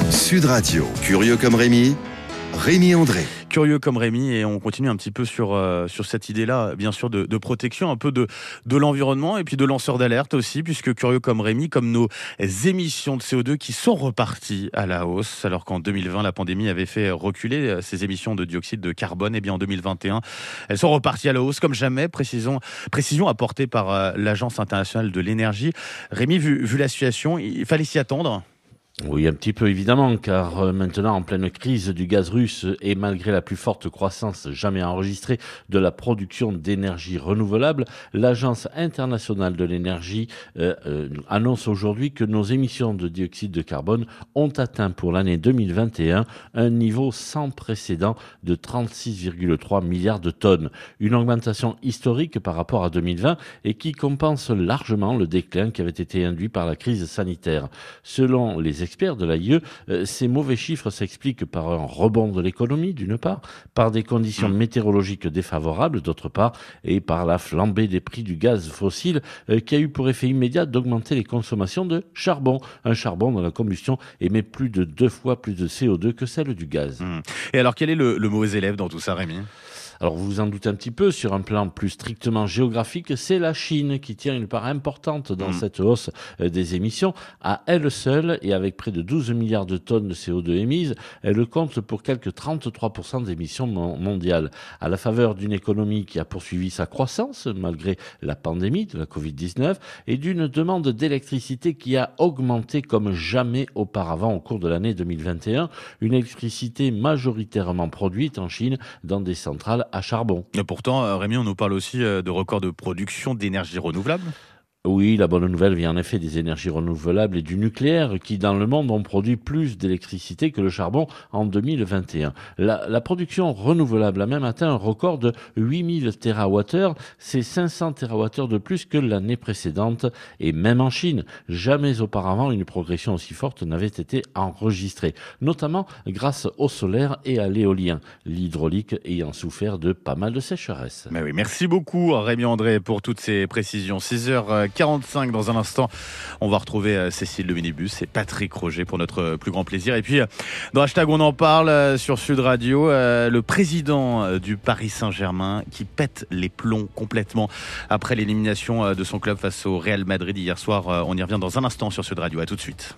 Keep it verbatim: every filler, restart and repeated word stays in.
Sud Radio, curieux comme Rémi, Rémi André. Curieux comme Rémi, et on continue un petit peu sur, euh, sur cette idée-là, bien sûr, de, de protection, un peu de, de l'environnement et puis de lanceurs d'alerte aussi, puisque curieux comme Rémi, comme nos émissions de C O deux qui sont reparties à la hausse, alors qu'en deux mille vingt, la pandémie avait fait reculer ces émissions de dioxyde de carbone, et bien en deux mille vingt et un, elles sont reparties à la hausse comme jamais, précision, précision apportée par euh, l'Agence internationale de l'énergie. Rémi, vu, vu la situation, il fallait s'y attendre ? Oui, un petit peu évidemment, car euh, maintenant en pleine crise du gaz russe et malgré la plus forte croissance jamais enregistrée de la production d'énergie renouvelable, l'Agence internationale de l'énergie euh, euh, annonce aujourd'hui que nos émissions de dioxyde de carbone ont atteint pour l'année deux mille vingt et un un niveau sans précédent de trente-six virgule trois milliards de tonnes. Une augmentation historique par rapport à deux mille vingt et qui compense largement le déclin qui avait été induit par la crise sanitaire. Selon les experts de l'A I E, euh, ces mauvais chiffres s'expliquent par un rebond de l'économie, d'une part, par des conditions météorologiques défavorables, d'autre part, et par la flambée des prix du gaz fossile, euh, qui a eu pour effet immédiat d'augmenter les consommations de charbon. Un charbon dont la combustion émet plus de deux fois plus de C O deux que celle du gaz. Mmh. Et alors, quel est le, le mauvais élève dans tout ça, Rémi ? Alors vous vous en doutez un petit peu, sur un plan plus strictement géographique, c'est la Chine qui tient une part importante dans mmh. cette hausse des émissions. À elle seule, et avec près de douze milliards de tonnes de C O deux émises, elle compte pour quelques trente-trois pour cent des émissions mondiales. À la faveur d'une économie qui a poursuivi sa croissance, malgré la pandémie de la covid dix-neuf, et d'une demande d'électricité qui a augmenté comme jamais auparavant au cours de l'année deux mille vingt et un, une électricité majoritairement produite en Chine dans des centrales à charbon. Et pourtant, Rémi, on nous parle aussi de records de production d'énergie renouvelable. Oui, la bonne nouvelle vient en effet des énergies renouvelables et du nucléaire qui, dans le monde, ont produit plus d'électricité que le charbon en deux mille vingt et un. La, la production renouvelable a même atteint un record de huit mille térawattheures. C'est cinq cents térawattheures de plus que l'année précédente. Et même en Chine, jamais auparavant une progression aussi forte n'avait été enregistrée, notamment grâce au solaire et à l'éolien, l'hydraulique ayant souffert de pas mal de sécheresse. Mais oui, merci beaucoup Rémi André pour toutes ces précisions. six heures quarante-cinq dans un instant, on va retrouver Cécile Le Minibus et Patrick Roger pour notre plus grand plaisir. Et puis dans Hashtag on en parle sur Sud Radio, le président du Paris Saint-Germain qui pète les plombs complètement après l'élimination de son club face au Real Madrid hier soir. On y revient dans un instant sur Sud Radio. À tout de suite.